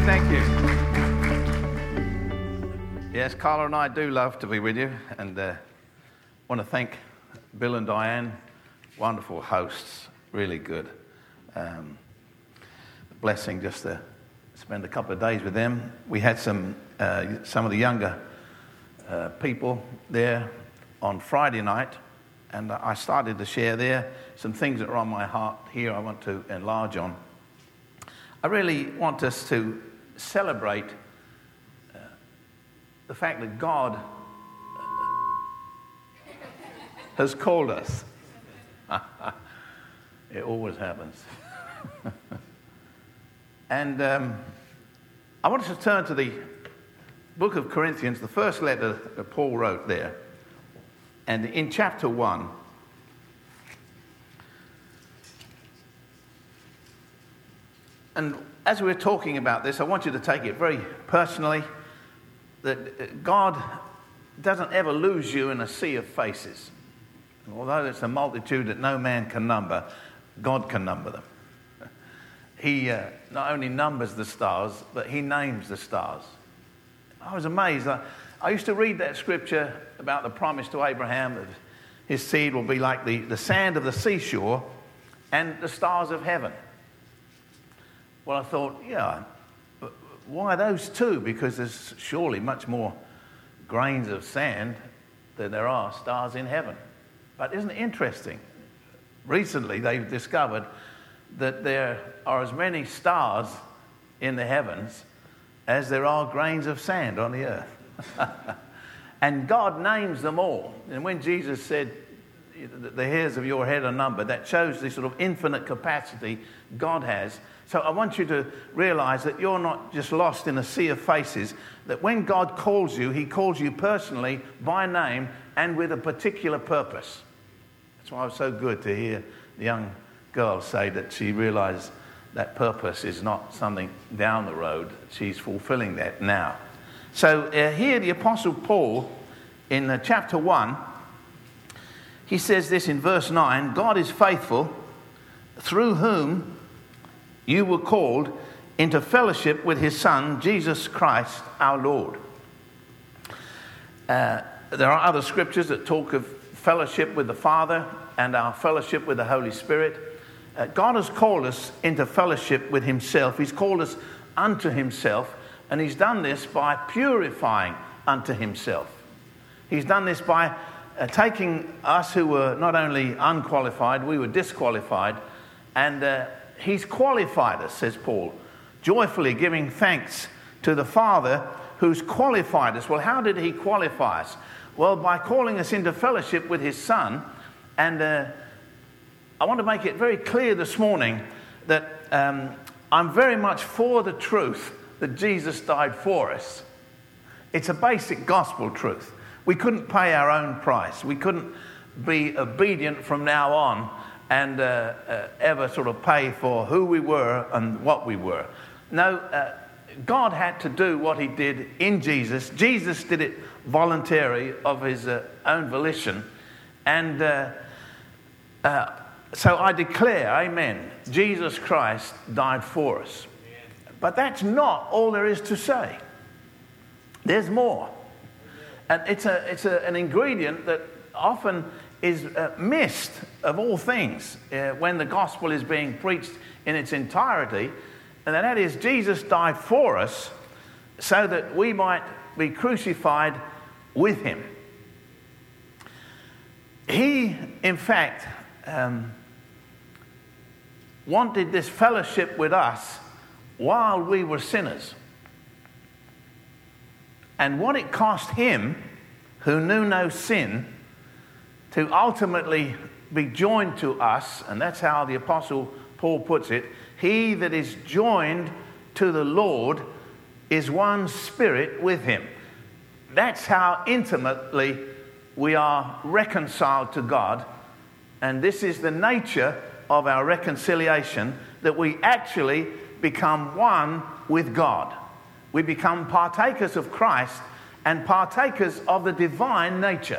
Thank you. Yes, Carla and I do love to be with you, and want to thank Bill and Diane, wonderful hosts, really good. Blessing just to spend a couple of days with them. We had some of the younger people there on Friday night, and I started to share there some things that are on my heart here I want to enlarge on. I really want us to celebrate the fact that God has called us. It always happens. And I want us to turn to the book of Corinthians, the first letter that Paul wrote there. And in chapter 1, and as we're talking about this, I want you to take it very personally, that God doesn't ever lose you in a sea of faces. And although it's a multitude that no man can number, God can number them. He not only numbers the stars, but he names the stars. I was amazed. I used to read that scripture about the promise to Abraham that his seed will be like the sand of the seashore and the stars of heaven. Well, I thought, yeah, but why those two? Because there's surely much more grains of sand than there are stars in heaven. But isn't it interesting? Recently, they've discovered that there are as many stars in the heavens as there are grains of sand on the earth. And God names them all. And when Jesus said, the hairs of your head are numbered, that shows the sort of infinite capacity God has. So I want you to realize that you're not just lost in a sea of faces, that when God calls you, he calls you personally by name and with a particular purpose. That's why it was so good to hear the young girl say that she realized that purpose is not something down the road. She's fulfilling that now. So here the Apostle Paul, in chapter 1, he says this in verse 9, God is faithful, through whom you were called into fellowship with his Son, Jesus Christ, our Lord. There are other scriptures that talk of fellowship with the Father and our fellowship with the Holy Spirit. God has called us into fellowship with himself. He's called us unto himself, and he's done this by purifying unto himself. He's done this by taking us who were not only unqualified, we were disqualified, and he's qualified us, says Paul, joyfully giving thanks to the Father who's qualified us. Well, how did he qualify us? Well, by calling us into fellowship with his Son. And I want to make it very clear this morning that I'm very much for the truth that Jesus died for us. It's a basic gospel truth. We couldn't pay our own price. We couldn't be obedient from now on and ever sort of pay for who we were and what we were. No, God had to do what he did in Jesus. Jesus did it voluntarily of his own volition. And so I declare, amen, Jesus Christ died for us. But that's not all there is to say. There's more. And it's an ingredient that often is missed of all things when the gospel is being preached in its entirety, and that is Jesus died for us so that we might be crucified with him. He, in fact, wanted this fellowship with us while we were sinners. And what it cost him, who knew no sin, to ultimately be joined to us, and that's how the Apostle Paul puts it, he that is joined to the Lord is one spirit with him. That's how intimately we are reconciled to God, and this is the nature of our reconciliation, that we actually become one with God. We become partakers of Christ and partakers of the divine nature.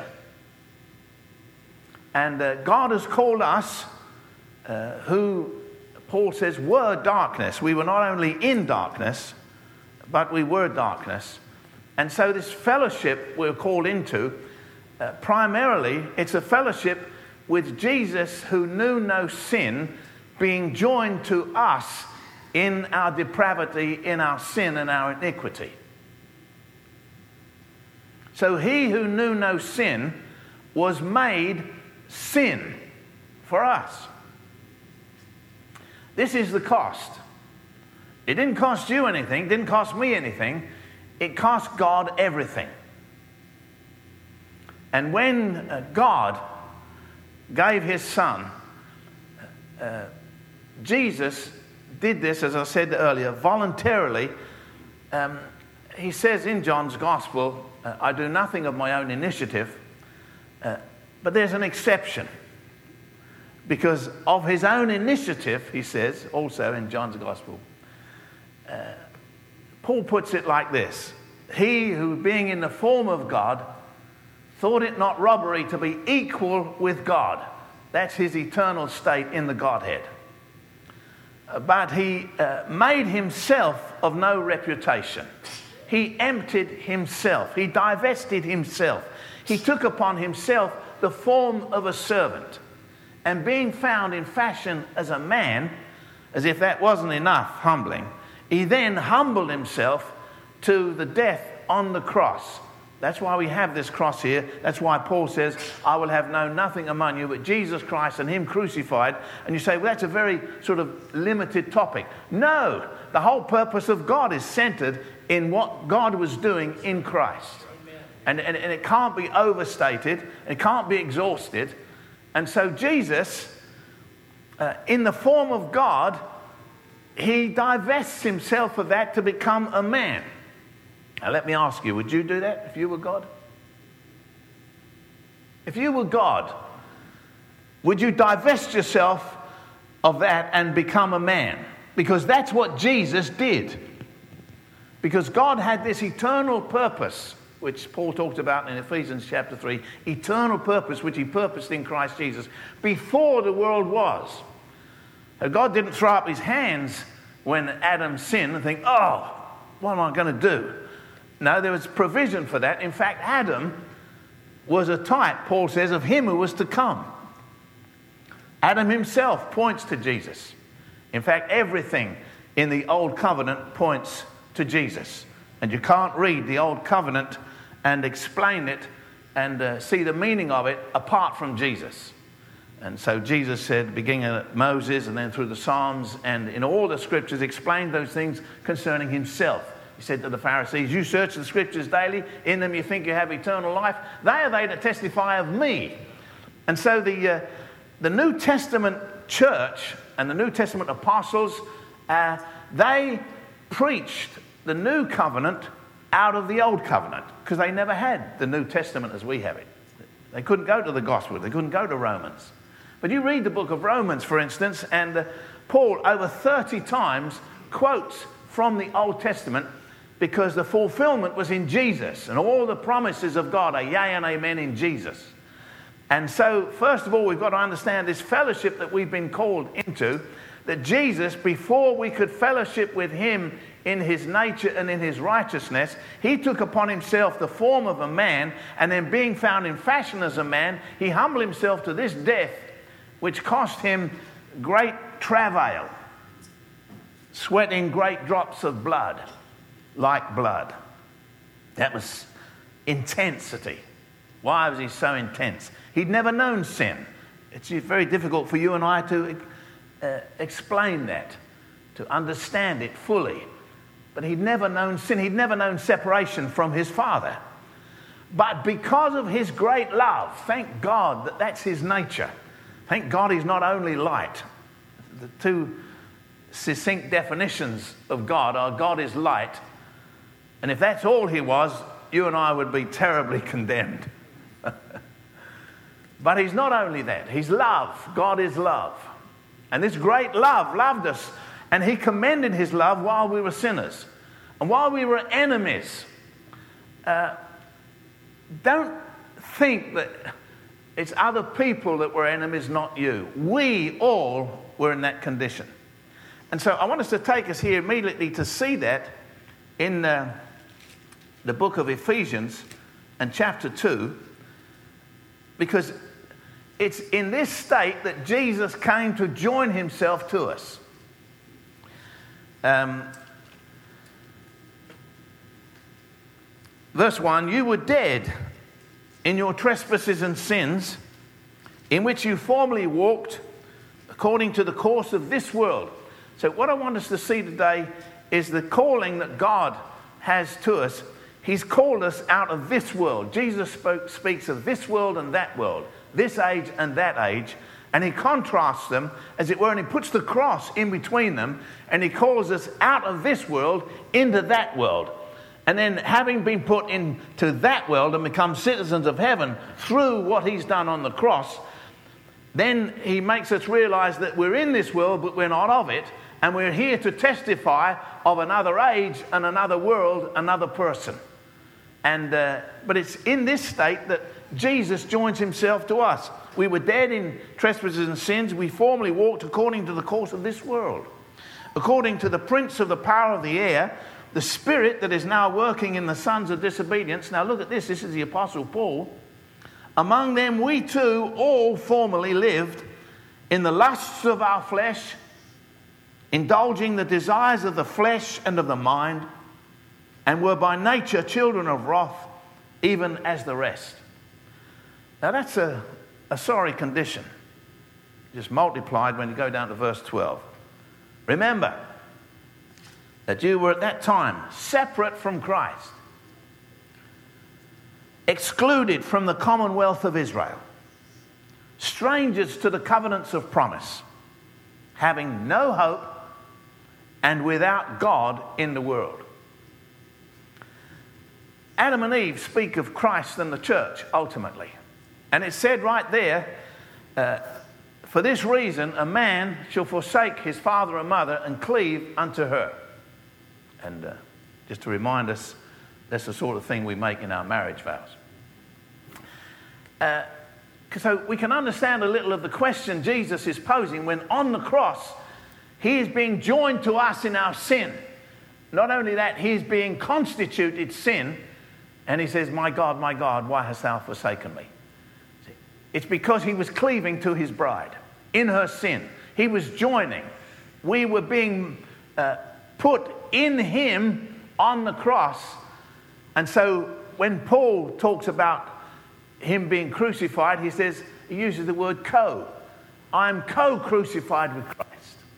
And God has called us, who Paul says were darkness. We were not only in darkness, but we were darkness. And so this fellowship we're called into, primarily, it's a fellowship with Jesus who knew no sin, being joined to us in our depravity, in our sin and our iniquity. So he who knew no sin was made sin for us. This is the cost. It didn't cost you anything, didn't cost me anything. It cost God everything. And when God gave his son, Jesus did this, as I said earlier, voluntarily. He says in John's Gospel, I do nothing of my own initiative, but there's an exception. Because of his own initiative, he says, also in John's Gospel, Paul puts it like this: he who, being in the form of God, thought it not robbery to be equal with God. That's his eternal state in the Godhead. But he made himself of no reputation. He emptied himself. He divested himself. He took upon himself the form of a servant. And being found in fashion as a man, as if that wasn't enough humbling, he then humbled himself to the death on the cross. That's why we have this cross here. That's why Paul says, I will have known nothing among you but Jesus Christ and him crucified. And you say, well, that's a very sort of limited topic. No, the whole purpose of God is centered in what God was doing in Christ. And it can't be overstated. It can't be exhausted. And so Jesus, in the form of God, he divests himself of that to become a man. Now let me ask you, would you do that if you were God? If you were God, would you divest yourself of that and become a man? Because that's what Jesus did. Because God had this eternal purpose, which Paul talked about in Ephesians chapter 3, eternal purpose which he purposed in Christ Jesus before the world was. God didn't throw up his hands when Adam sinned and think, oh, what am I going to do? No, there was provision for that. In fact, Adam was a type, Paul says, of him who was to come. Adam himself points to Jesus. In fact, everything in the Old Covenant points to Jesus. And you can't read the Old Covenant and explain it and see the meaning of it apart from Jesus. And so Jesus said, beginning at Moses and then through the Psalms and in all the scriptures, explained those things concerning himself. He said to the Pharisees, you search the scriptures daily, in them you think you have eternal life. They are they that testify of me. And so the New Testament church and the New Testament apostles, they preached the new covenant out of the old covenant because they never had the New Testament as we have it. They couldn't go to the gospel. They couldn't go to Romans. But you read the book of Romans, for instance, and Paul over 30 times quotes from the Old Testament because the fulfillment was in Jesus and all the promises of God are yea and amen in Jesus. And so, first of all, we've got to understand this fellowship that we've been called into, that Jesus, before we could fellowship with him in his nature and in his righteousness, he took upon himself the form of a man, and then being found in fashion as a man, he humbled himself to this death, which cost him great travail, sweating great drops of blood, like blood. That was intensity. Why was he so intense? He'd never known sin. It's very difficult for you and I to explain that, to understand it fully. But he'd never known sin. He'd never known separation from his Father. But because of his great love, thank God that that's his nature. Thank God he's not only light. The two succinct definitions of God are God is light. And if that's all he was, you and I would be terribly condemned. But he's not only that. He's love. God is love. And this great love loved us. And he commended his love while we were sinners. And while we were enemies. Don't think that it's other people that were enemies, not you. We all were in that condition. And so I want us to take us here immediately to see that in the book of Ephesians and chapter 2, because it's in this state that Jesus came to join himself to us. Verse 1, you were dead in your trespasses and sins, in which you formerly walked according to the course of this world. So what I want us to see today is the calling that God has to us. He's called us out of this world. Jesus speaks of this world and that world, this age and that age, and he contrasts them, as it were, and he puts the cross in between them, and he calls us out of this world into that world. And then, having been put into that world and become citizens of heaven through what he's done on the cross, then he makes us realize that we're in this world, but we're not of it, and we're here to testify of another age and another world, another person. And but it's in this state that Jesus joins himself to us. We were dead in trespasses and sins. We formerly walked according to the course of this world, according to the prince of the power of the air, the spirit that is now working in the sons of disobedience. Now look at this. This is the Apostle Paul. Among them we too all formerly lived in the lusts of our flesh, indulging the desires of the flesh and of the mind, and were by nature children of wrath, even as the rest. Now that's a sorry condition, just multiplied when you go down to verse 12. Remember that you were at that time separate from Christ, excluded from the commonwealth of Israel, strangers to the covenants of promise, having no hope and without God in the world. Adam and Eve speak of Christ and the church ultimately. And it's said right there, for this reason a man shall forsake his father and mother and cleave unto her. And just to remind us, that's the sort of thing we make in our marriage vows. So we can understand a little of the question Jesus is posing when on the cross he is being joined to us in our sin. Not only that, he is being constituted sin, and he says, my God, why hast thou forsaken me? See, it's because he was cleaving to his bride in her sin. He was joining. We were being put in him on the cross. And so when Paul talks about him being crucified, he uses the word co. I'm co-crucified with Christ.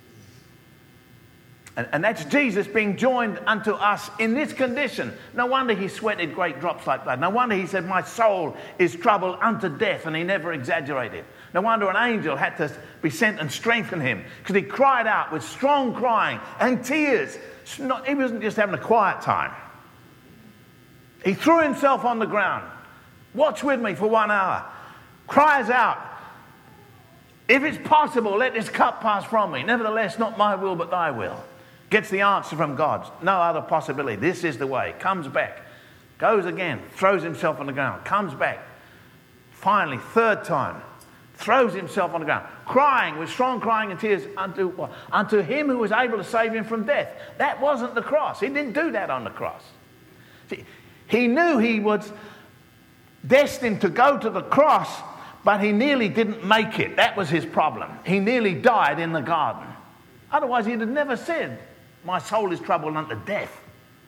And that's Jesus being joined unto us in this condition. No wonder he sweated great drops like blood. No wonder he said, my soul is troubled unto death, and he never exaggerated. No wonder an angel had to be sent and strengthen him, because he cried out with strong crying and tears. He wasn't just having a quiet time. He threw himself on the ground. Watch with me for 1 hour. Cries out, if it's possible, let this cup pass from me. Nevertheless, not my will, but thy will. Gets the answer from God. No other possibility. This is the way. Comes back. Goes again. Throws himself on the ground. Comes back. Finally, third time. Throws himself on the ground. Crying with strong crying and tears unto him who was able to save him from death. That wasn't the cross. He didn't do that on the cross. See, he knew he was destined to go to the cross, but he nearly didn't make it. That was his problem. He nearly died in the garden. Otherwise, he'd have never said, my soul is troubled unto death.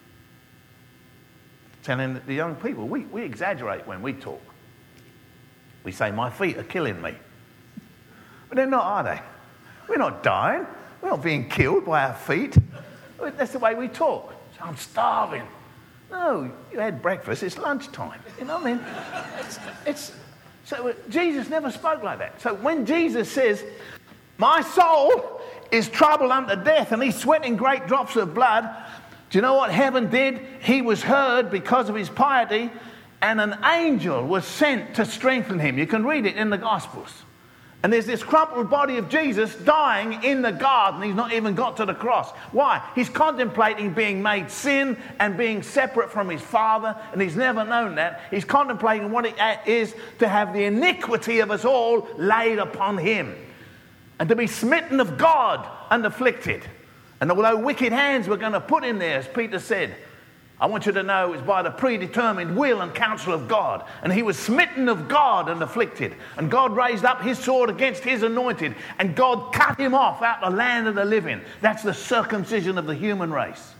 Telling the young people, we exaggerate when we talk. We say, my feet are killing me. But they're not, are they? We're not dying. We're not being killed by our feet. That's the way we talk. So I'm starving. No, you had breakfast. It's lunchtime. You know what I mean? So Jesus never spoke like that. So when Jesus says, my soul is troubled unto death, and he's sweating great drops of blood, do you know what heaven did? He was heard because of his piety, and an angel was sent to strengthen him. You can read it in the Gospels. And there's this crumpled body of Jesus dying in the garden. He's not even got to the cross. Why? He's contemplating being made sin and being separate from his Father, and he's never known that. He's contemplating what it is to have the iniquity of us all laid upon him, and to be smitten of God and afflicted. And although wicked hands were going to put him there, as Peter said, I want you to know it's by the predetermined will and counsel of God. And he was smitten of God and afflicted. And God raised up his sword against his anointed. And God cut him off out of the land of the living. That's the circumcision of the human race.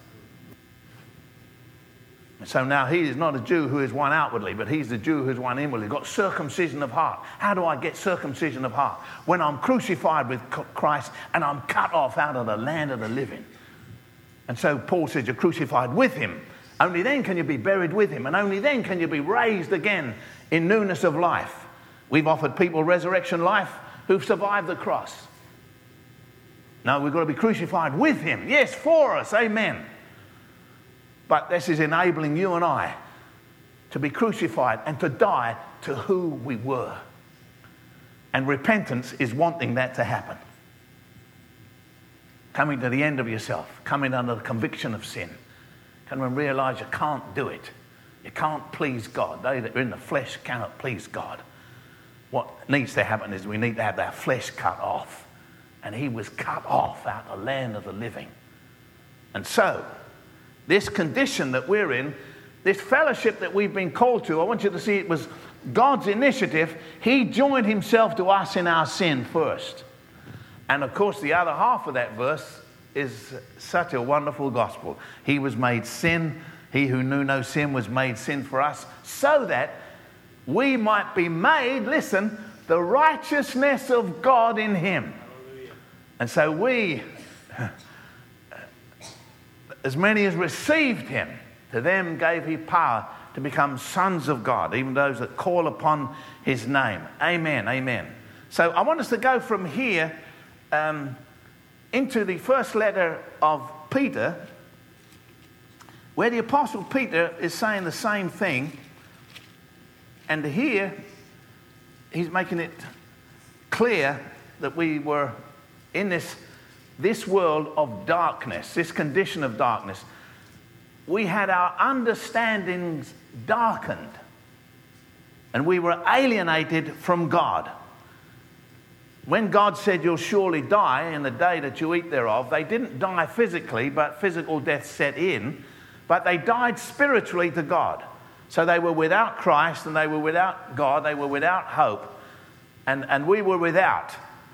And so now he is not a Jew who is one outwardly, but he's the Jew who is one inwardly. He's got circumcision of heart. How do I get circumcision of heart? When I'm crucified with Christ and I'm cut off out of the land of the living. And so Paul says you're crucified with him. Only then can you be buried with him, and only then can you be raised again in newness of life. We've offered people resurrection life who've survived the cross. No, we've got to be crucified with him. Yes, for us, amen. But this is enabling you and I to be crucified and to die to who we were. And repentance is wanting that to happen. Coming to the end of yourself, coming under the conviction of sin. Come and realize you can't do it. You can't please God. They that are in the flesh cannot please God. What needs to happen is we need to have our flesh cut off. And he was cut off out of the land of the living. And so, this condition that we're in, this fellowship that we've been called to, I want you to see it was God's initiative. He joined himself to us in our sin first. And of course, the other half of that verse is such a wonderful gospel. He was made sin. He who knew no sin was made sin for us, so that we might be made, listen, the righteousness of God in him. Hallelujah. And so we, as many as received him, to them gave he power to become sons of God, even those that call upon his name. Amen, amen. So I want us to go from here into the first letter of Peter, where the Apostle Peter is saying the same thing. And here, he's making it clear that we were in this world of darkness, this condition of darkness. We had our understandings darkened, and we were alienated from God. When God said you'll surely die in the day that you eat thereof, they didn't die physically, but physical death set in. But they died spiritually to God. So they were without Christ, and they were without God, they were without hope, and we were without.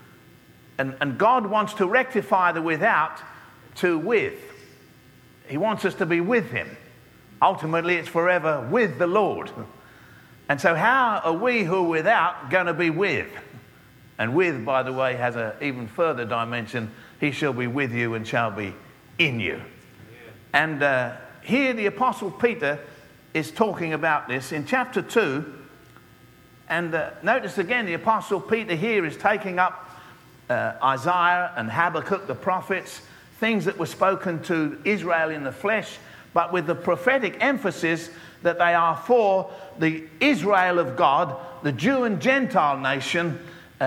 And God wants to rectify the without to with. He wants us to be with him. Ultimately, it's forever with the Lord. And so how are we who are without going to be with? And with, by the way, has an even further dimension. He shall be with you and shall be in you. Yeah. And here the Apostle Peter is talking about this in chapter 2. And notice again, the Apostle Peter here is taking up Isaiah and Habakkuk, the prophets, things that were spoken to Israel in the flesh, but with the prophetic emphasis that they are for the Israel of God, the Jew and Gentile nation,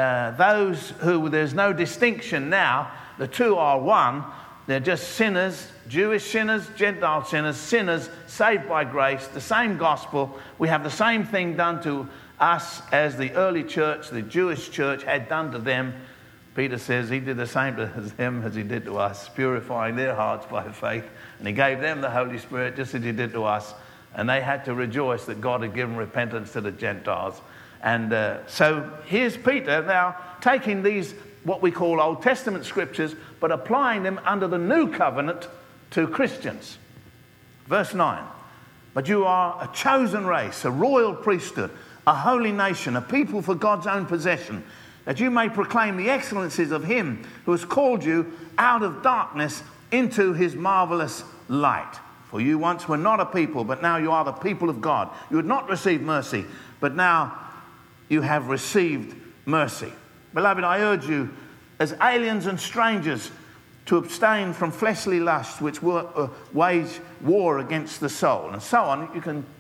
those who there's no distinction now, the two are one. They're just sinners, Jewish sinners, Gentile sinners, sinners saved by grace, the same gospel. We have the same thing done to us as the early church, the Jewish church, had done to them. Peter says he did the same to them as he did to us, purifying their hearts by faith. And he gave them the Holy Spirit just as he did to us. And they had to rejoice that God had given repentance to the Gentiles. And so here's Peter now taking these, what we call Old Testament scriptures, but applying them under the new covenant to Christians. Verse 9, but you are a chosen race, a royal priesthood, a holy nation, a people for God's own possession, that you may proclaim the excellencies of him who has called you out of darkness into his marvelous light. For you once were not a people, but now you are the people of God. You had not received mercy, but now you have received mercy. Beloved, I urge you, as aliens and strangers, to abstain from fleshly lusts which wage war against the soul. And so on. You can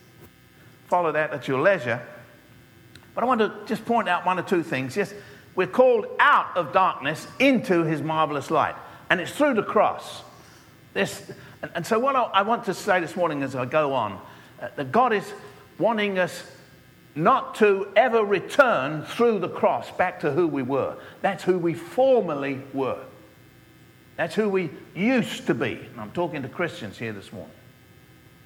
follow that at your leisure. But I want to just point out one or two things. Yes, we're called out of darkness into his marvelous light. And it's through the cross. And so what I want to say this morning as I go on, that God is wanting us not to ever return through the cross back to who we were. That's who we formerly were. That's who we used to be. And I'm talking to Christians here this morning.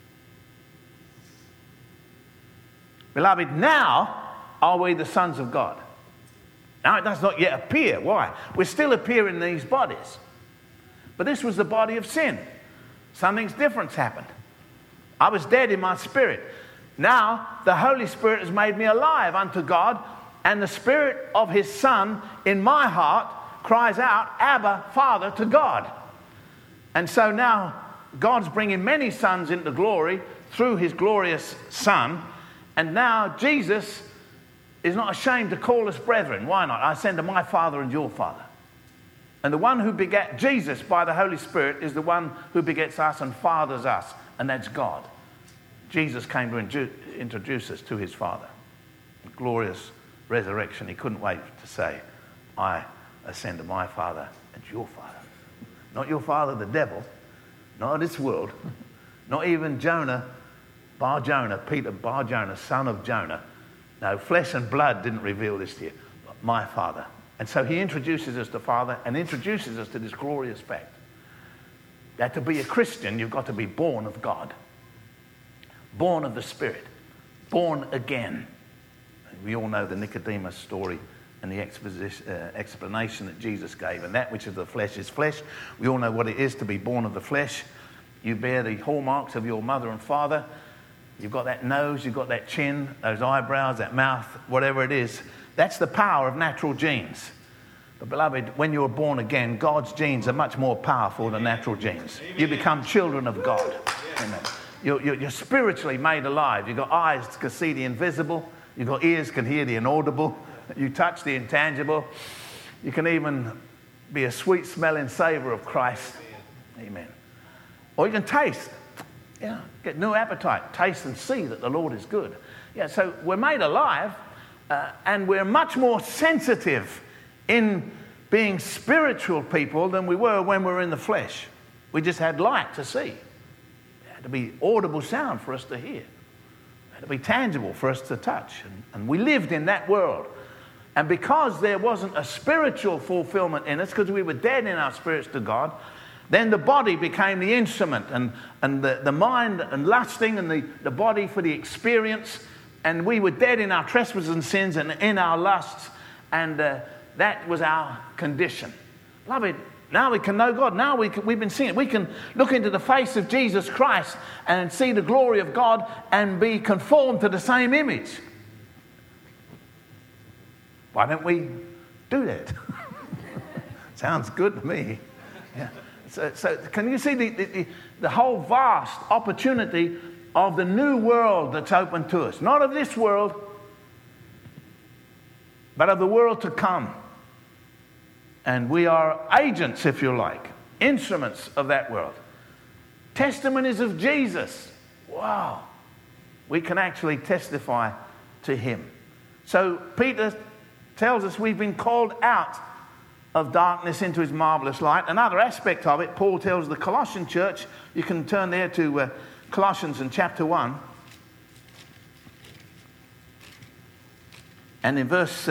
Beloved, now are we the sons of God. Now it does not yet appear. Why? We still appear in these bodies. But this was the body of sin. Something's different happened. I was dead in my spirit. Now the Holy Spirit has made me alive unto God, and the Spirit of His Son in my heart cries out, Abba, Father, to God. And so now God's bringing many sons into glory through His glorious Son. And now Jesus is not ashamed to call us brethren. Why not? I send to my Father and your Father. And the one who begat Jesus by the Holy Spirit is the one who begets us and fathers us, and that's God. Jesus came to introduce us to His Father. The glorious resurrection. He couldn't wait to say, I ascend to my Father and your Father. Not your father, the devil. Not this world. Not even Jonah, Bar Jonah, Peter Bar Jonah, son of Jonah. No, flesh and blood didn't reveal this to you, but my Father. And so He introduces us to Father and introduces us to this glorious fact that to be a Christian, you've got to be born of God, born of the Spirit, born again. We all know the Nicodemus story and the explanation that Jesus gave. And that which is the flesh is flesh. We all know what it is to be born of the flesh. You bear the hallmarks of your mother and father. You've got that nose, you've got that chin, those eyebrows, that mouth, whatever it is. That's the power of natural genes. But beloved, when you're born again, God's genes are much more powerful than natural genes. You become children of God. Amen. You're spiritually made alive. You've got eyes that can see the invisible. You've got ears that can hear the inaudible. You touch the intangible. You can even be a sweet smelling savour of Christ. Amen. Or you can taste. Yeah, get new appetite. Taste and see that the Lord is good. Yeah, so we're made alive and we're much more sensitive in being spiritual people than we were when we were in the flesh. We just had light to see. It had to be audible sound for us to hear. It had to be tangible for us to touch. And we lived in that world. And because there wasn't a spiritual fulfillment in us, because we were dead in our spirits to God, then the body became the instrument, and the mind and lusting, and the body for the experience. And we were dead in our trespasses and sins and in our lusts, and that was our condition. Beloved, now we can know God. Now we've been seeing it. We can look into the face of Jesus Christ and see the glory of God and be conformed to the same image. Why don't we do that? Sounds good to me. Yeah. So can you see the whole vast opportunity of the new world that's open to us? Not of this world, but of the world to come. And we are agents, if you like, instruments of that world. Testimonies of Jesus. Wow. We can actually testify to Him. So Peter tells us we've been called out of darkness into His marvelous light. Another aspect of it, Paul tells the Colossian church. You can turn there to Colossians in chapter 1. And in verse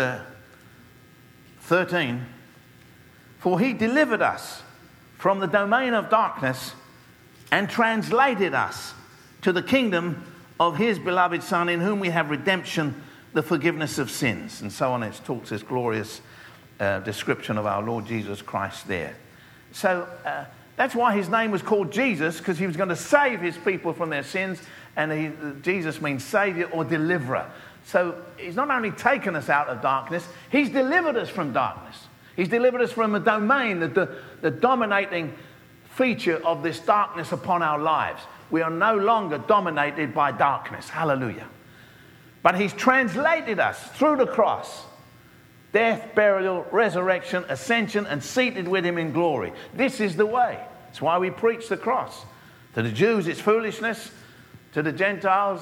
13, for He delivered us from the domain of darkness and translated us to the kingdom of His beloved Son, in whom we have redemption, the forgiveness of sins. And so on. It talks this glorious description of our Lord Jesus Christ there. So that's why His name was called Jesus, because He was going to save His people from their sins. And Jesus means Saviour or Deliverer. So He's not only taken us out of darkness, He's delivered us from darkness. He's delivered us from a domain, the dominating feature of this darkness upon our lives. We are no longer dominated by darkness. Hallelujah. But He's translated us through the cross. Death, burial, resurrection, ascension, and seated with Him in glory. This is the way. That's why we preach the cross. To the Jews, it's foolishness. To the Gentiles,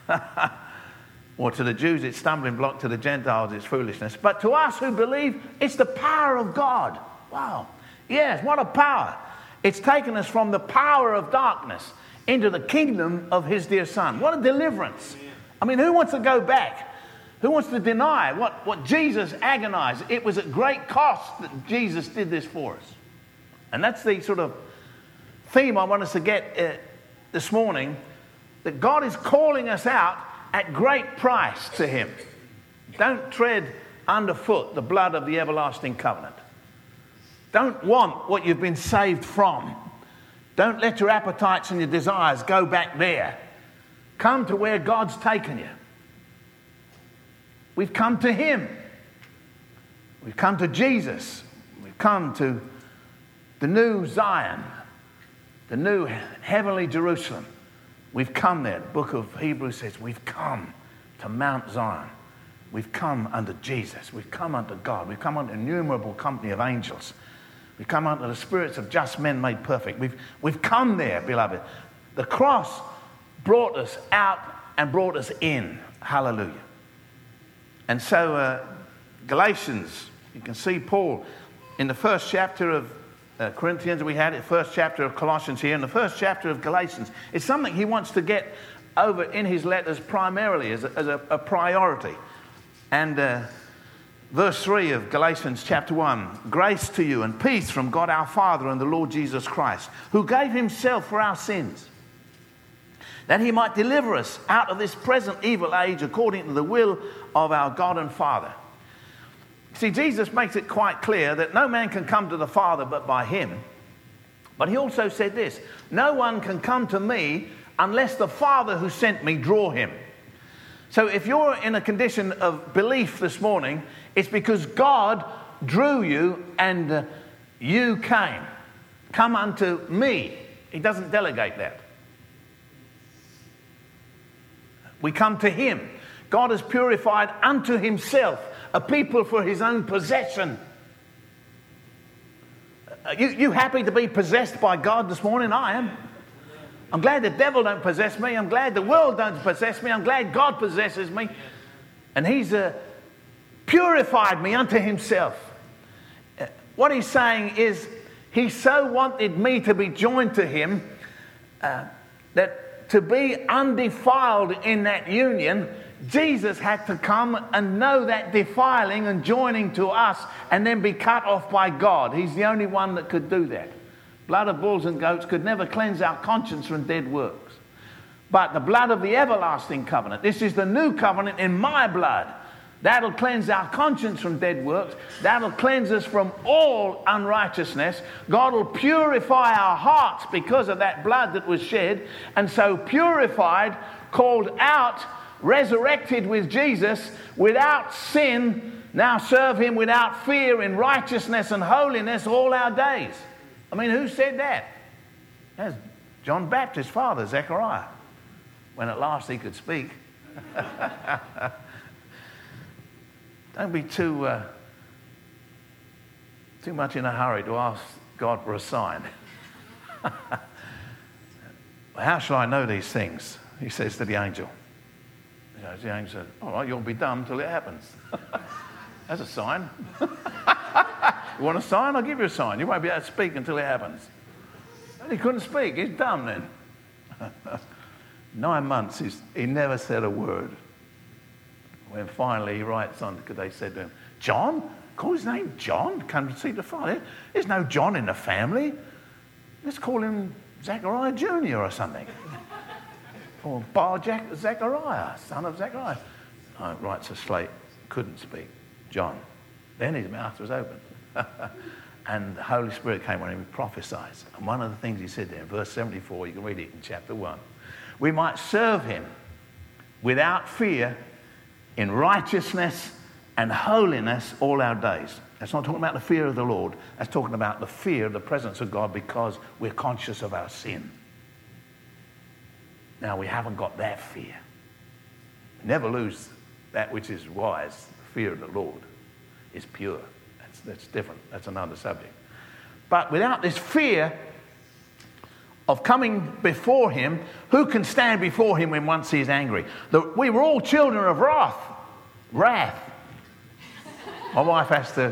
or to the Jews, it's stumbling block. To the Gentiles, it's foolishness. But to us who believe, it's the power of God. Wow. Yes, what a power. It's taken us from the power of darkness into the kingdom of His dear Son. What a deliverance. I mean, who wants to go back? Who wants to deny what Jesus agonized? It was at great cost that Jesus did this for us. And that's the sort of theme I want us to get this morning, that God is calling us out at great price to him. Don't tread underfoot the blood of the everlasting covenant. Don't want what you've been saved from. Don't let your appetites and your desires go back there. Come to where God's taken you. We've come to him. We've come to Jesus. We've come to the new Zion, the new heavenly Jerusalem. We've come there. The book of Hebrews says we've come to Mount Zion. We've come unto Jesus. We've come unto God. We've come unto an innumerable company of angels. We've come unto the spirits of just men made perfect. We've come there, beloved. The cross brought us out and brought us in. Hallelujah. And so Galatians, you can see Paul in the first chapter of Corinthians, we had it, first chapter of Colossians here, and the first chapter of Galatians. It's something he wants to get over in his letters primarily as a priority. And verse 3 of Galatians chapter 1, grace to you and peace from God our Father and the Lord Jesus Christ, who gave himself for our sins, that he might deliver us out of this present evil age according to the will of our God and Father. See, Jesus makes it quite clear that no man can come to the Father but by him. But he also said this, no one can come to me unless the Father who sent me draw him. So if you're in a condition of belief this morning, it's because God drew you and you came. Come unto me. He doesn't delegate that. We come to him. God has purified unto himself a people for his own possession. You happy to be possessed by God this morning? I am. I'm glad the devil don't possess me. I'm glad the world don't possess me. I'm glad God possesses me. And he's purified me unto himself. What he's saying is he so wanted me to be joined to him that to be undefiled in that union, Jesus had to come and know that defiling and joining to us and then be cut off by God. He's the only one that could do that. Blood of bulls and goats could never cleanse our conscience from dead works. But the blood of the everlasting covenant, this is the new covenant in my blood. That'll cleanse our conscience from dead works. That'll cleanse us from all unrighteousness. God will purify our hearts because of that blood that was shed. And so purified, called out, resurrected with Jesus, without sin, now serve him without fear in righteousness and holiness all our days. I mean, who said that? That's John Baptist's father, Zechariah, when at last he could speak. Don't be too much in a hurry to ask God for a sign. How shall I know these things? He says to the angel. The angel says, all right, you'll be dumb till it happens. That's a sign. You want a sign? I'll give you a sign. You won't be able to speak until it happens. And he couldn't speak. He's dumb then. 9 months, he never said a word. When finally he writes on, because they said to him, John? Call his name John? Come to see the Father. There's no John in the family. Let's call him Zechariah Jr. or something. Or Bar Zechariah, son of Zechariah. Writes a slate. Couldn't speak. John. Then his mouth was opened. And the Holy Spirit came on him and prophesied. And one of the things he said there in verse 74, you can read it in chapter 1. We might serve him without fear in righteousness and holiness all our days. That's not talking about the fear of the Lord. That's talking about the fear of the presence of God because we're conscious of our sin. Now, we haven't got that fear. Never lose that which is wise. The fear of the Lord is pure. That's different. That's another subject. But without this fear of coming before him, who can stand before him when once he is angry? We were all children of wrath. My wife has to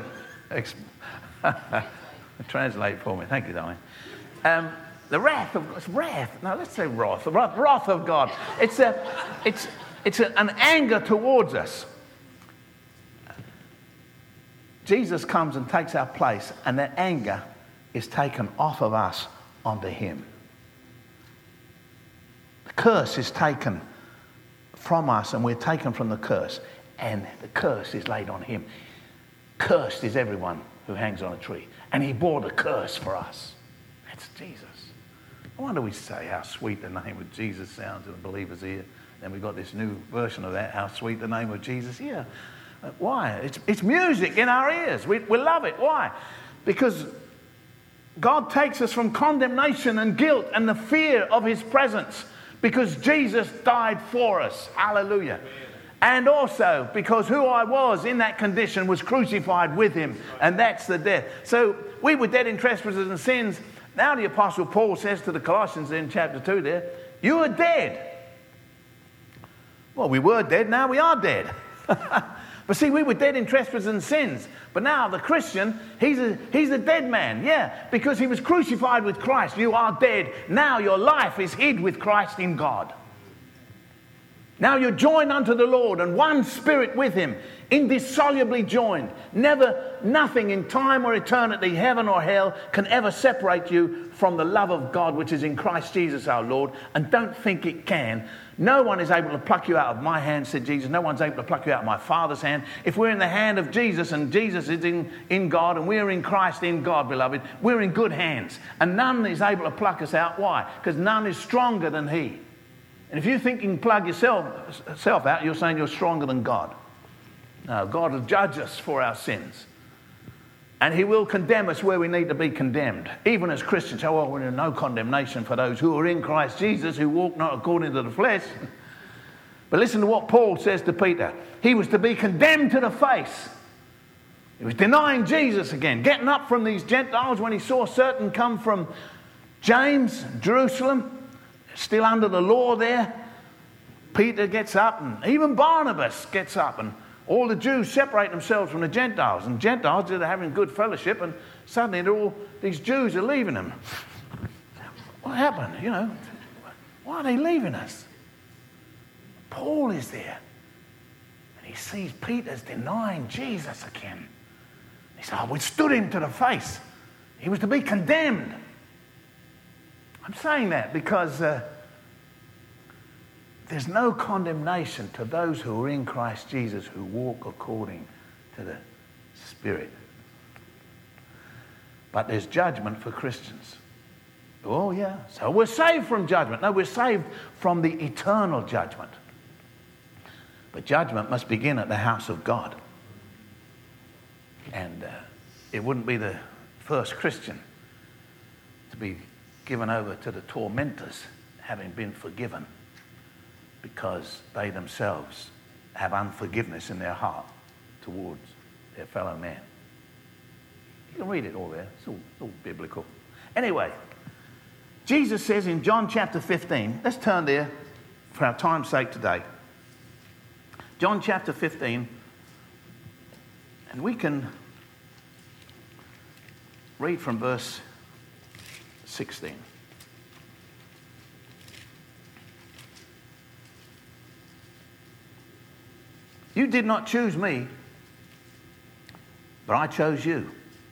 translate for me. Thank you, darling. The wrath of no, let's say wrath. The wrath of God. It's an anger towards us. Jesus comes and takes our place, and that anger is taken off of us onto him. The curse is taken from us, and we're taken from the curse. And the curse is laid on him. Cursed is everyone who hangs on a tree. And he bore the curse for us. That's Jesus. I wonder we say how sweet the name of Jesus sounds in a believer's ear. Then we've got this new version of that, how sweet the name of Jesus. Yeah. Why? It's music in our ears. We love it. Why? Because God takes us from condemnation and guilt and the fear of his presence, because Jesus died for us. Hallelujah. Amen. And also because who I was in that condition was crucified with him, and that's the death. So we were dead in trespasses and sins. Now the Apostle Paul says to the Colossians in chapter 2 there, you are dead. Well, we were dead, now we are dead. But see, we were dead in trespasses and sins. But now the Christian, he's a dead man. Yeah, because he was crucified with Christ. You are dead. Now your life is hid with Christ in God. Now you're joined unto the Lord, and one spirit with him, indissolubly joined. Nothing in time or eternity, heaven or hell, can ever separate you from the love of God which is in Christ Jesus our Lord. And don't think it can. No one is able to pluck you out of my hand, said Jesus. No one's able to pluck you out of my Father's hand. If we're in the hand of Jesus, and Jesus is in God, and we're in Christ in God, beloved, we're in good hands. And none is able to pluck us out. Why? Because none is stronger than he. And if you think you can plug yourself out, you're saying you're stronger than God. No, God will judge us for our sins. And he will condemn us where we need to be condemned. Even as Christians, there's no condemnation for those who are in Christ Jesus, who walk not according to the flesh. But listen to what Paul says to Peter. He was to be condemned to the face. He was denying Jesus again, getting up from these Gentiles when he saw certain come from James, Jerusalem, still under the law there. Peter gets up, and even Barnabas gets up, and all the Jews separate themselves from the Gentiles. And Gentiles are having good fellowship, and suddenly these Jews are leaving them. What happened? Why are they leaving us? Paul is there, and he sees Peter's denying Jesus again. He said, we stood him to the face. He was to be condemned. I'm saying that because there's no condemnation to those who are in Christ Jesus, who walk according to the Spirit. But there's judgment for Christians. Oh, yeah. So we're saved from judgment. No, we're saved from the eternal judgment. But judgment must begin at the house of God. And it wouldn't be the first Christian to be given over to the tormentors, having been forgiven, because they themselves have unforgiveness in their heart towards their fellow man. You can read it all there. It's all biblical. Anyway, Jesus says in John chapter 15, let's turn there for our time's sake today. John chapter 15, and we can read from verse 16. You did not choose me, but I chose you.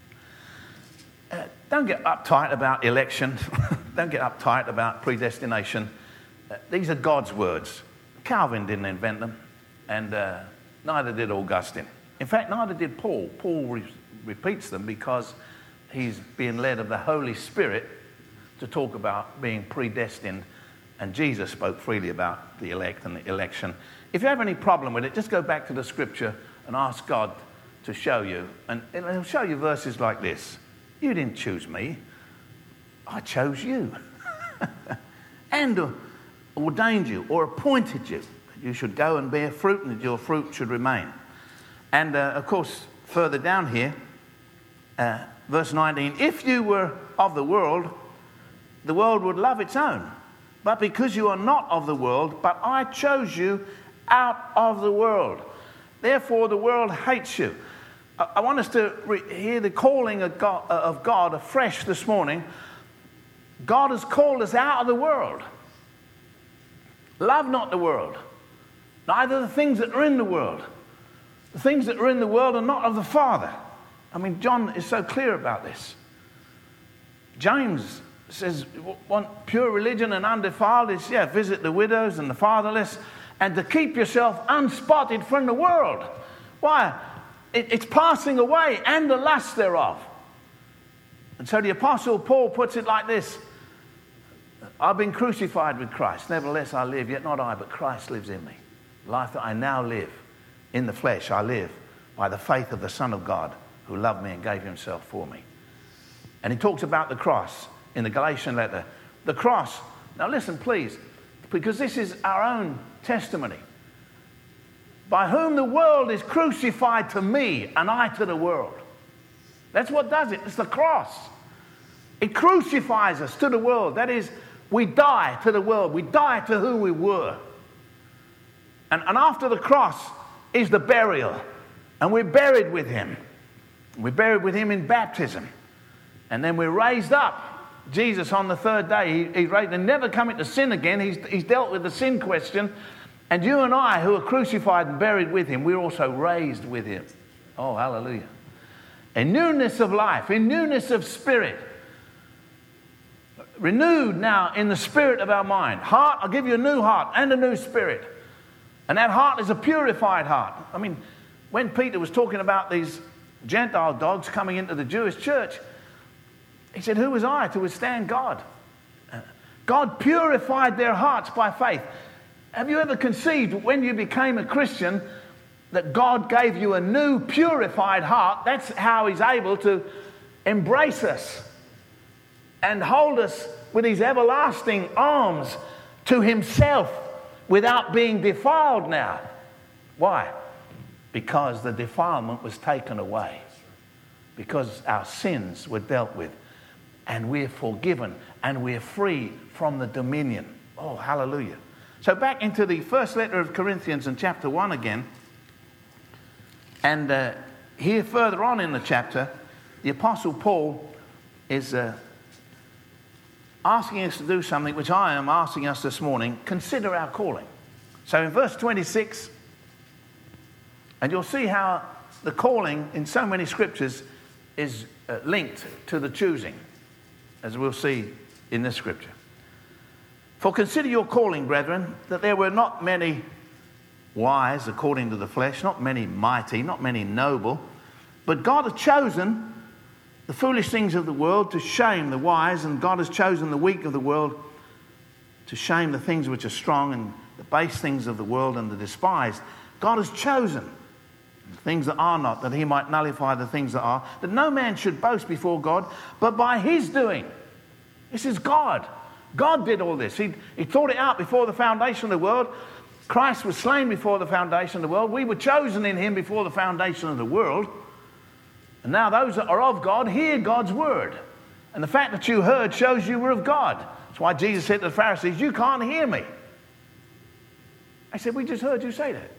Don't get uptight about election. Don't get uptight about predestination. These are God's words. Calvin didn't invent them, and neither did Augustine. In fact, neither did Paul. Paul repeats them because he's being led of the Holy Spirit to talk about being predestined, and Jesus spoke freely about the elect and the election. If you have any problem with it, just go back to the scripture and ask God to show you. And he'll show you verses like this. You didn't choose me. I chose you. And ordained you or appointed you. You should go and bear fruit, and that your fruit should remain. And of course, further down here, verse 19, if you were of the world would love its own. But because you are not of the world, but I chose you out of the world. Therefore, the world hates you. I want us to hear the calling of God afresh this morning. God has called us out of the world. Love not the world, neither the things that are in the world. The things that are in the world are not of the Father. I mean, John is so clear about this. James says, want pure religion and undefiled is, visit the widows and the fatherless and to keep yourself unspotted from the world. Why? It's passing away, and the lust thereof. And so the Apostle Paul puts it like this: I've been crucified with Christ. Nevertheless I live, yet not I, but Christ lives in me. Life that I now live in the flesh, I live by the faith of the Son of God, who loved me and gave himself for me. And he talks about the cross in the Galatian letter. The cross. Now listen, please, because this is our own testimony. By whom the world is crucified to me, and I to the world. That's what does it. It's the cross. It crucifies us to the world. That is, we die to the world. We die to who we were. And after the cross is the burial. And we're buried with him. We're buried with him in baptism. And then we're raised up. Jesus on the third day, he's raised and never come into sin again. He's dealt with the sin question. And you and I, who are crucified and buried with him, we're also raised with him. Oh, hallelujah. In newness of life, in newness of spirit. Renewed now in the spirit of our mind. Heart, I'll give you a new heart and a new spirit. And that heart is a purified heart. I mean, when Peter was talking about these Gentile dogs coming into the Jewish church, he said, who was I to withstand God? God purified their hearts by faith. Have you ever conceived when you became a Christian that God gave you a new purified heart? That's how he's able to embrace us and hold us with his everlasting arms to himself without being defiled now. Why? Because the defilement was taken away. Because our sins were dealt with. And we're forgiven. And we're free from the dominion. Oh, hallelujah. So back into the first letter of Corinthians in chapter 1 again. And here further on in the chapter, the Apostle Paul is asking us to do something which I am asking us this morning. Consider our calling. So in verse 26, and you'll see how the calling in so many scriptures is linked to the choosing, as we'll see in this scripture. For consider your calling, brethren, that there were not many wise according to the flesh, not many mighty, not many noble, but God has chosen the foolish things of the world to shame the wise, and God has chosen the weak of the world to shame the things which are strong, and the base things of the world and the despised. God has chosen the things that are not, that he might nullify the things that are, that no man should boast before God, but by his doing. This is God. God did all this. He thought it out before the foundation of the world. Christ was slain before the foundation of the world. We were chosen in him before the foundation of the world. And now those that are of God hear God's word. And the fact that you heard shows you were of God. That's why Jesus said to the Pharisees, you can't hear me. I said, we just heard you say that.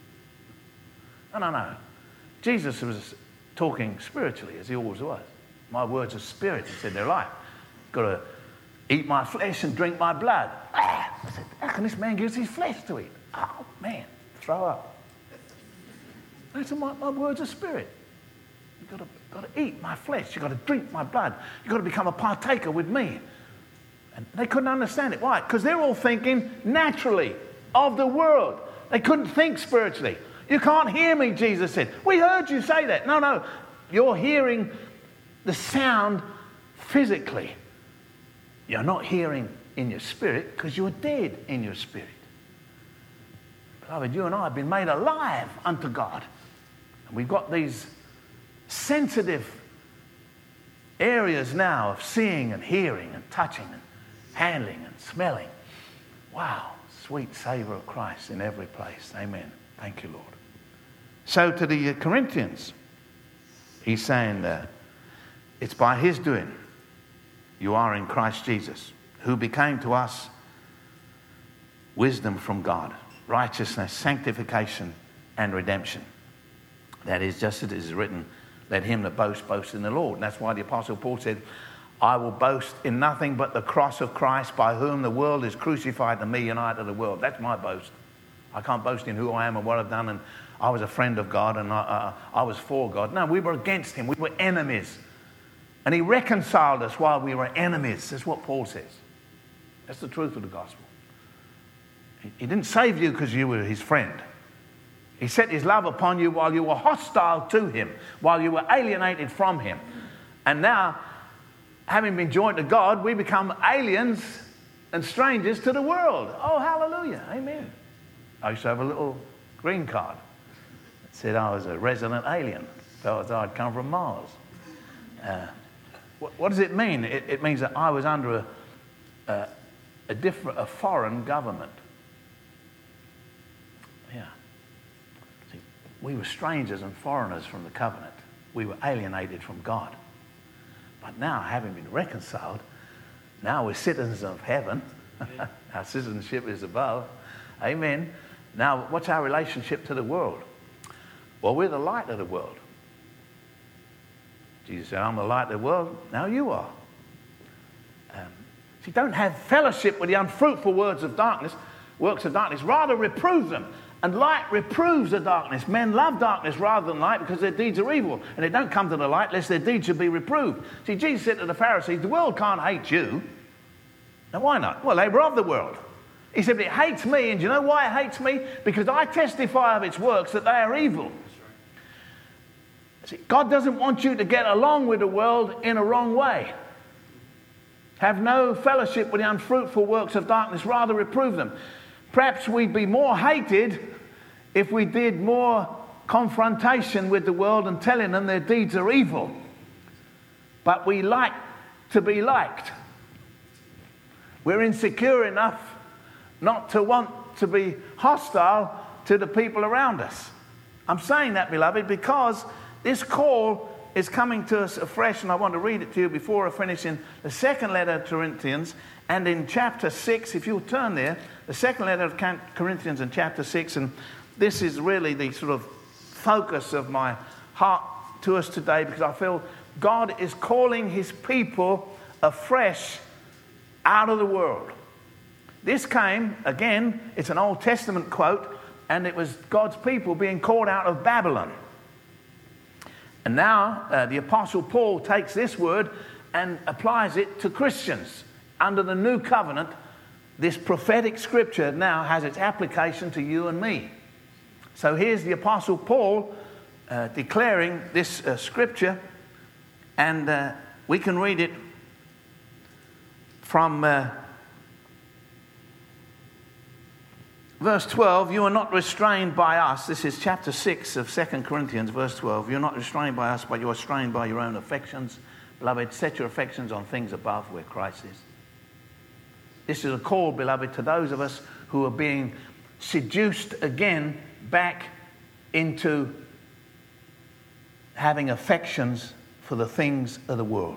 No. Jesus was talking spiritually, as he always was. My words are spirit, he said, they're life. Got to eat my flesh and drink my blood. I said, how can this man give us his flesh to eat? Oh, man, throw up. I said, my words are spirit. You've got to eat my flesh. You've got to drink my blood. You've got to become a partaker with me. And they couldn't understand it. Why? Because they're all thinking naturally of the world. They couldn't think spiritually. You can't hear me, Jesus said. We heard you say that. No. You're hearing the sound physically. You're not hearing in your spirit because you're dead in your spirit. Beloved, you and I have been made alive unto God. And we've got these sensitive areas now of seeing and hearing and touching and handling and smelling. Wow, sweet savor of Christ in every place. Amen. Thank you, Lord. So to the Corinthians, he's saying that it's by his doing you are in Christ Jesus, who became to us wisdom from God, righteousness, sanctification, and redemption. That is, just as it is written, let him that boasts, boast in the Lord. And that's why the Apostle Paul said, I will boast in nothing but the cross of Christ, by whom the world is crucified to me and I to the world. That's my boast. I can't boast in who I am and what I've done, and I was a friend of God and I was for God. No, we were against him. We were enemies. And he reconciled us while we were enemies. That's what Paul says. That's the truth of the gospel. He didn't save you because you were his friend. He set his love upon you while you were hostile to him, while you were alienated from him. And now, having been joined to God, we become aliens and strangers to the world. Oh, hallelujah. Amen. I used to have a little green card that said I was a resident alien. Felt as though I'd come from Mars. What does it mean? It means that I was under a foreign government. Yeah. See, we were strangers and foreigners from the covenant. We were alienated from God. But now, having been reconciled, now we're citizens of heaven. Our citizenship is above. Amen. Now, what's our relationship to the world? Well, we're the light of the world. Jesus said, I'm the light of the world. Now you are. See, don't have fellowship with the unfruitful works of darkness. Rather reprove them. And light reproves the darkness. Men love darkness rather than light because their deeds are evil. And they don't come to the light lest their deeds should be reproved. See, Jesus said to the Pharisees, the world can't hate you. Now, why not? Well, they were of the world. He said, but it hates me. And do you know why it hates me? Because I testify of its works that they are evil. See, God doesn't want you to get along with the world in a wrong way. Have no fellowship with the unfruitful works of darkness, rather reprove them. Perhaps we'd be more hated if we did more confrontation with the world and telling them their deeds are evil. But we like to be liked. We're insecure enough not to want to be hostile to the people around us. I'm saying that, beloved, because this call is coming to us afresh, and I want to read it to you before I finish in the second letter to Corinthians, and in chapter 6, if you'll turn there, the second letter of Corinthians in chapter 6, and this is really the sort of focus of my heart to us today, because I feel God is calling his people afresh out of the world. This came, again, it's an Old Testament quote, and it was God's people being called out of Babylon. And now the Apostle Paul takes this word and applies it to Christians. Under the new covenant, this prophetic scripture now has its application to you and me. So here's the Apostle Paul declaring this scripture, and we can read it from verse 12. You are not restrained by us. This is chapter 6 of 2 Corinthians, verse 12. You're not restrained by us, but you are restrained by your own affections. Beloved, set your affections on things above where Christ is. This is a call, beloved, to those of us who are being seduced again back into having affections for the things of the world.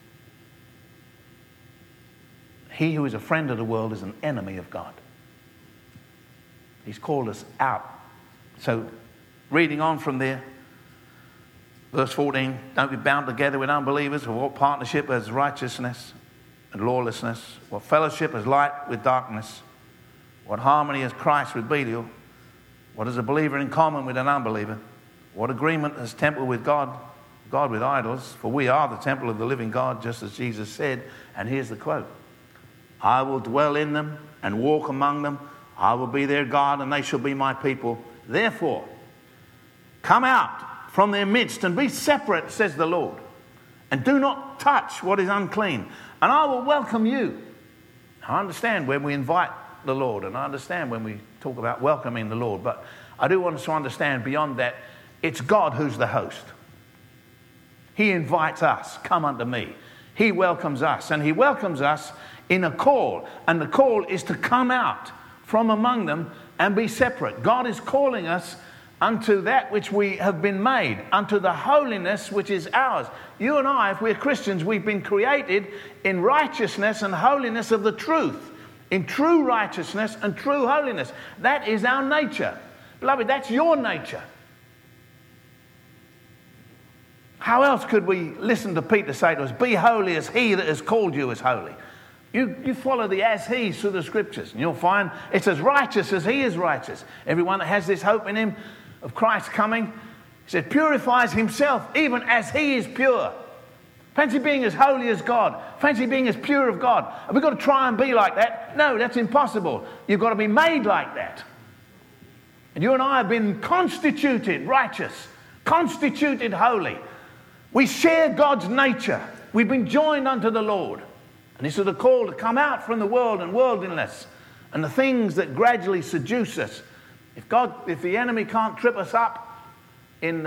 He who is a friend of the world is an enemy of God. He's called us out. So, reading on from there, verse 14, don't be bound together with unbelievers, for what partnership has righteousness and lawlessness? What fellowship has light with darkness? What harmony has Christ with Belial? What has a believer in common with an unbeliever? What agreement has temple with God, God with idols? For we are the temple of the living God, just as Jesus said. And here's the quote: I will dwell in them and walk among them. I will be their God, and they shall be my people. Therefore, come out from their midst and be separate, says the Lord, and do not touch what is unclean, and I will welcome you. I understand when we invite the Lord, and I understand when we talk about welcoming the Lord, but I do want us to understand beyond that, it's God who's the host. He invites us, come unto me. He welcomes us, and he welcomes us in a call, and the call is to come out from among them and be separate. God is calling us unto that which we have been made, unto the holiness which is ours. You and I, if we're Christians, we've been created in righteousness and holiness of the truth, in true righteousness and true holiness. That is our nature. Beloved, that's your nature. How else could we listen to Peter say to us, be holy as he that has called you is holy? You follow the as he's through the scriptures, and you'll find it's as righteous as he is righteous. Everyone that has this hope in him of Christ coming, he said, purifies himself even as he is pure. Fancy being as holy as God. Fancy being as pure of God. Have we got to try and be like that? No, that's impossible. You've got to be made like that. And you and I have been constituted righteous, constituted holy. We share God's nature. We've been joined unto the Lord. And this is the call to come out from the world and worldliness and the things that gradually seduce us. If the enemy can't trip us up in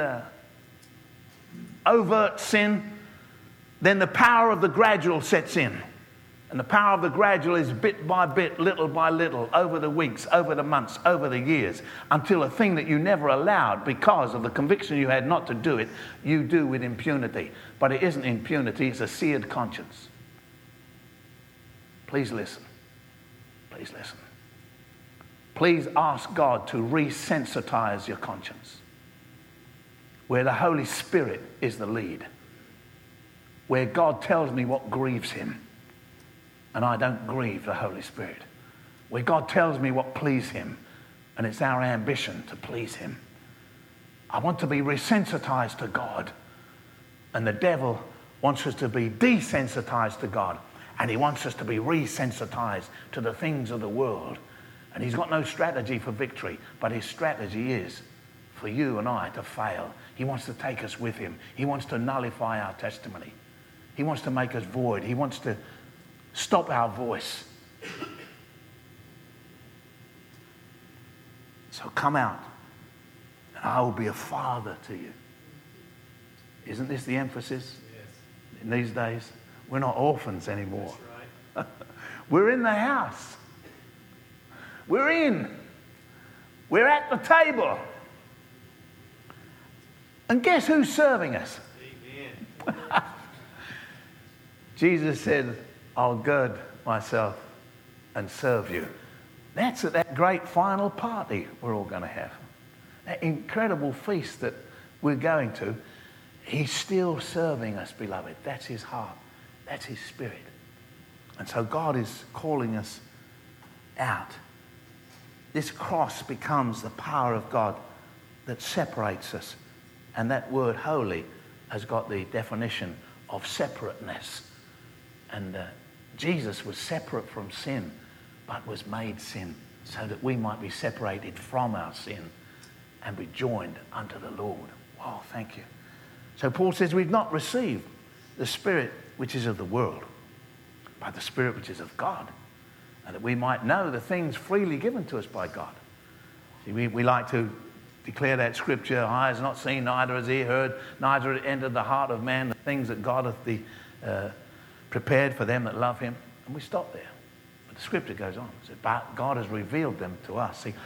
overt sin, then the power of the gradual sets in. And the power of the gradual is bit by bit, little by little, over the weeks, over the months, over the years, until a thing that you never allowed because of the conviction you had not to do it, you do with impunity. But it isn't impunity, it's a seared conscience. Please listen. Please listen. Please ask God to resensitize your conscience, where the Holy Spirit is the lead, where God tells me what grieves him, and I don't grieve the Holy Spirit, where God tells me what pleases him, and it's our ambition to please him. I want to be resensitized to God, and the devil wants us to be desensitized to God, and he wants us to be resensitized to the things of the world. And he's got no strategy for victory, but his strategy is for you and I to fail. He wants to take us with him. He wants to nullify our testimony. He wants to make us void. He wants to stop our voice. So come out, and I will be a father to you. Isn't this the emphasis? Yes. In these days? We're not orphans anymore. That's right. We're in the house. We're in. We're at the table. And guess who's serving us? Amen. Jesus said, I'll gird myself and serve you. That's at that great final party we're all going to have. That incredible feast that we're going to. He's still serving us, beloved. That's his heart. That's his spirit. And so God is calling us out. This cross becomes the power of God that separates us. And that word holy has got the definition of separateness. And Jesus was separate from sin, but was made sin so that we might be separated from our sin and be joined unto the Lord. Wow, thank you. So Paul says we've not received the Spirit which is of the world, but the Spirit which is of God, and that we might know the things freely given to us by God. See, we like to declare that scripture, eye has not seen, neither has ear heard, neither has it entered the heart of man, the things that God hath prepared for them that love him. And we stop there. But the scripture goes on. It says, but God has revealed them to us. See,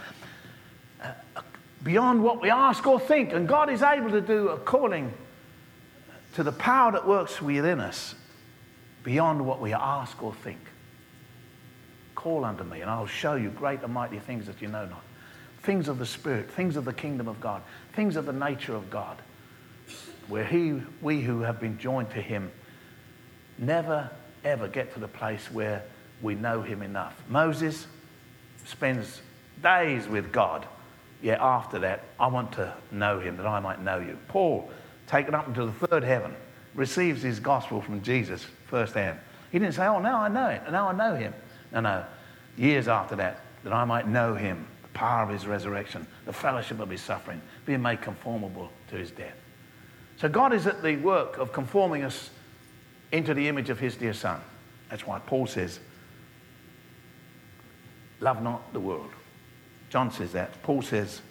beyond what we ask or think, and God is able to do according to the power that works within us, beyond what we ask or think. Call unto me, and I'll show you great and mighty things that you know not. Things of the Spirit, things of the kingdom of God, things of the nature of God, where we who have been joined to him never, ever get to the place where we know him enough. Moses spends days with God, yet after that, I want to know him, that I might know you. Paul, taken up into the third heaven, receives his gospel from Jesus firsthand. He didn't say, oh, now I know it, now I know him. No. Years after that I might know him, the power of his resurrection, the fellowship of his suffering, being made conformable to his death. So God is at the work of conforming us into the image of his dear Son. That's why Paul says, love not the world. John says that. Paul says,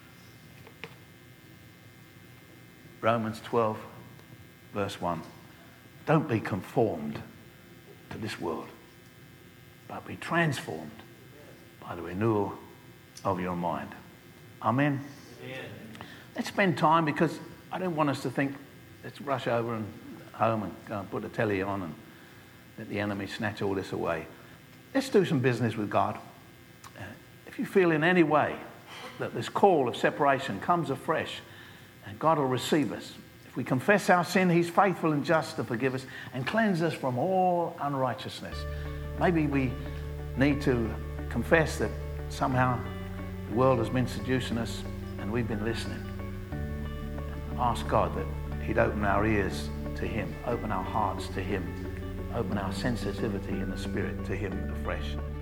Romans 12, verse 1, don't be conformed to this world, but be transformed by the renewal of your mind. Amen? Amen. Let's spend time, because I don't want us to think, let's rush over and home and go and put the telly on and let the enemy snatch all this away. Let's do some business with God. If you feel in any way that this call of separation comes afresh, and God will receive us. If we confess our sin, he's faithful and just to forgive us and cleanse us from all unrighteousness. Maybe we need to confess that somehow the world has been seducing us and we've been listening. Ask God that he'd open our ears to him, open our hearts to him, open our sensitivity in the spirit to him afresh.